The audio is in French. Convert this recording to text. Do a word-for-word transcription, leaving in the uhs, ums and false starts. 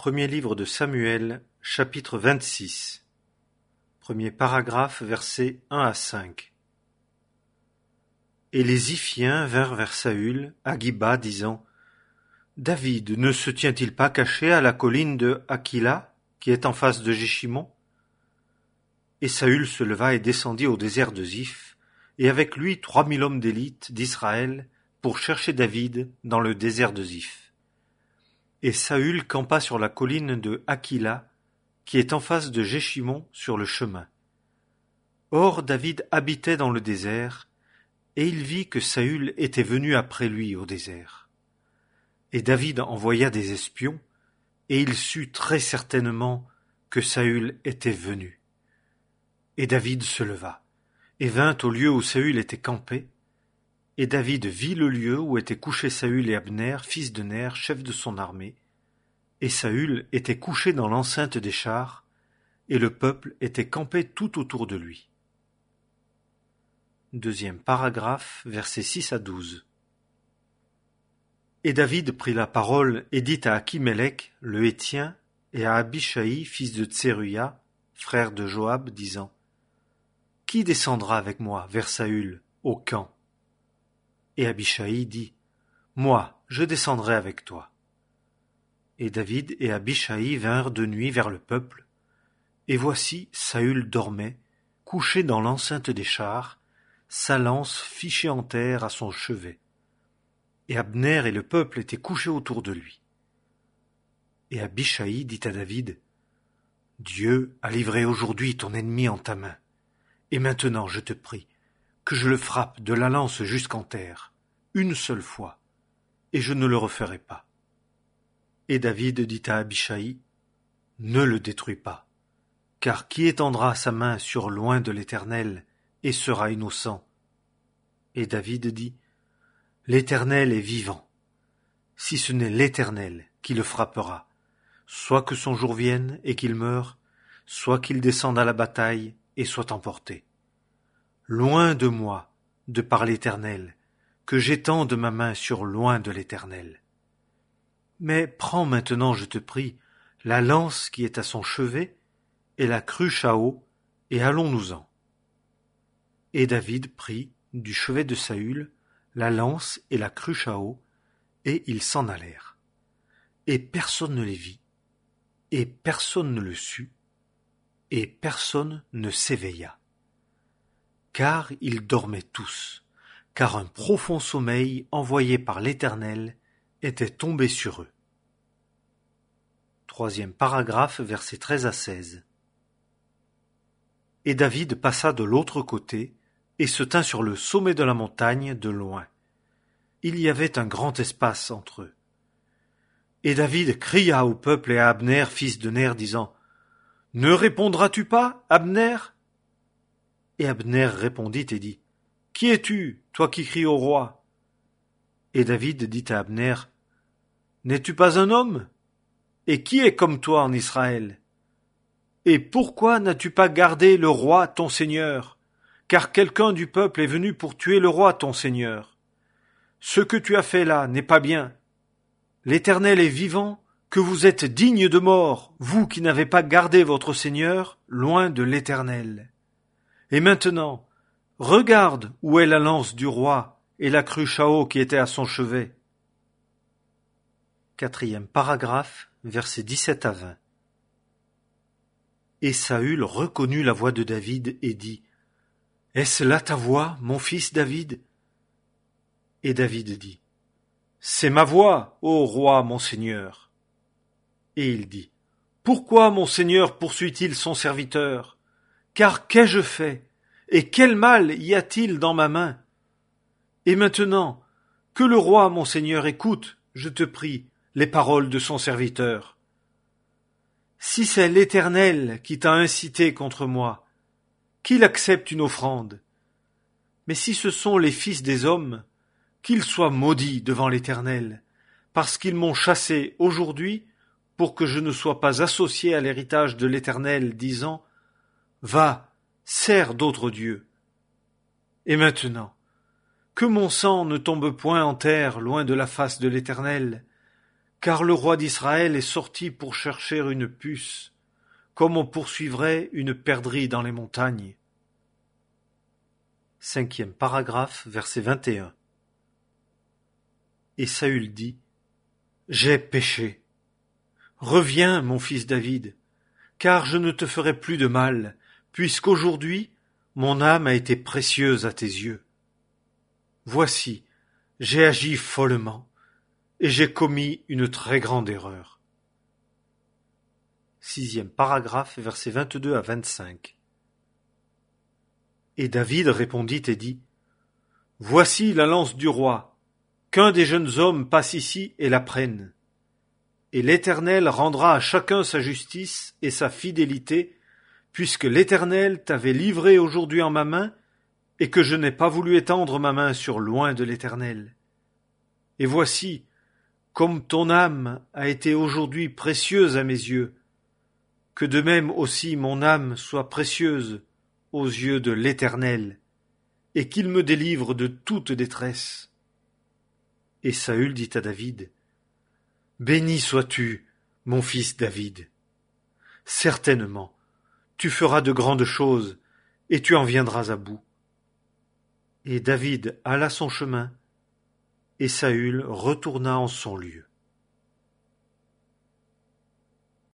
Premier livre de Samuel, chapitre vingt-six. Premier paragraphe, versets un à cinq. Et les Ziphiens vinrent vers Saül, à Giba, disant: David ne se tient-il pas caché à la colline de Hakila, qui est en face de Jéchimon? Et Saül se leva et descendit au désert de Ziph, et avec lui trois mille hommes d'élite d'Israël, pour chercher David dans le désert de Ziph. Et Saül campa sur la colline de Hakila, qui est en face de Jéchimon sur le chemin. Or David habitait dans le désert, et il vit que Saül était venu après lui au désert. Et David envoya des espions, et il sut très certainement que Saül était venu. Et David se leva, et vint au lieu où Saül était campé, et David vit le lieu où étaient couchés Saül et Abner, fils de Ner, chef de son armée, et Saül était couché dans l'enceinte des chars, et le peuple était campé tout autour de lui. Deuxième paragraphe, versets six à douze. Et David prit la parole et dit à Achimélec, le Héthien, et à Abishai, fils de Tseruya, frère de Joab, disant: Qui descendra avec moi vers Saül, au camp? Et Abishai dit: Moi, je descendrai avec toi. Et David et Abishai vinrent de nuit vers le peuple, et voici Saül dormait, couché dans l'enceinte des chars, sa lance fichée en terre à son chevet. Et Abner et le peuple étaient couchés autour de lui. Et Abishai dit à David: Dieu a livré aujourd'hui ton ennemi en ta main, et maintenant je te prie que je le frappe de la lance jusqu'en terre, une seule fois, et je ne le referai pas. Et David dit à Abishai: Ne le détruis pas, car qui étendra sa main sur loin de l'Éternel et sera innocent? Et David dit: L'Éternel est vivant, si ce n'est l'Éternel qui le frappera, soit que son jour vienne et qu'il meure, soit qu'il descende à la bataille et soit emporté. Loin de moi, de par l'Éternel, que j'étende ma main sur loin de l'Éternel. Mais prends maintenant, je te prie, la lance qui est à son chevet et la cruche à eau, et allons-nous-en. Et David prit du chevet de Saül la lance et la cruche à eau, et ils s'en allèrent. Et personne ne les vit, et personne ne le sut, et personne ne s'éveilla. Car ils dormaient tous, car un profond sommeil envoyé par l'Éternel était tombé sur eux. Troisième paragraphe, versets treize à seize. Et David passa de l'autre côté, et se tint sur le sommet de la montagne de loin. Il y avait un grand espace entre eux. Et David cria au peuple et à Abner, fils de Ner, disant: Ne répondras-tu pas, Abner? Et Abner répondit et dit: Qui es-tu, toi qui cries au roi? Et David dit à Abner: N'es-tu pas un homme? Et qui est comme toi en Israël? Et pourquoi n'as-tu pas gardé le roi ton seigneur? Car quelqu'un du peuple est venu pour tuer le roi ton seigneur. Ce que tu as fait là n'est pas bien. L'Éternel est vivant, que vous êtes dignes de mort, vous qui n'avez pas gardé votre seigneur, loin de l'Éternel. Et maintenant, regarde où est la lance du roi et la cruche à eau qui était à son chevet. Quatrième paragraphe, versets dix-sept à vingt. Et Saül reconnut la voix de David et dit: Est-ce là ta voix, mon fils David? Et David dit: C'est ma voix, ô roi, mon seigneur. Et il dit: Pourquoi mon seigneur poursuit-il son serviteur? Car qu'ai-je fait? Et quel mal y a-t-il dans ma main? Et maintenant, que le roi, mon seigneur, écoute, je te prie, les paroles de son serviteur. Si c'est l'Éternel qui t'a incité contre moi, qu'il accepte une offrande. Mais si ce sont les fils des hommes, qu'ils soient maudits devant l'Éternel, parce qu'ils m'ont chassé aujourd'hui pour que je ne sois pas associé à l'héritage de l'Éternel, disant: Va, sers d'autres dieux. Et maintenant, que mon sang ne tombe point en terre loin de la face de l'Éternel, car le roi d'Israël est sorti pour chercher une puce, comme on poursuivrait une perdrix dans les montagnes. Cinquième paragraphe, verset vingt et un. Et Saül dit: J'ai péché. Reviens, mon fils David, car je ne te ferai plus de mal, puisqu'aujourd'hui mon âme a été précieuse à tes yeux. Voici, j'ai agi follement, et j'ai commis une très grande erreur. Sixième paragraphe, versets vingt-deux à vingt-cinq. Et David répondit et dit: Voici la lance du roi, qu'un des jeunes hommes passe ici et la prenne. Et l'Éternel rendra à chacun sa justice et sa fidélité, puisque l'Éternel t'avait livré aujourd'hui en ma main, et que je n'ai pas voulu étendre ma main sur loin de l'Éternel. Et voici, comme ton âme a été aujourd'hui précieuse à mes yeux, que de même aussi mon âme soit précieuse aux yeux de l'Éternel, et qu'il me délivre de toute détresse. Et Saül dit à David: Béni sois-tu, mon fils David. Certainement, tu feras de grandes choses, et tu en viendras à bout. Et David alla son chemin, et Saül retourna en son lieu.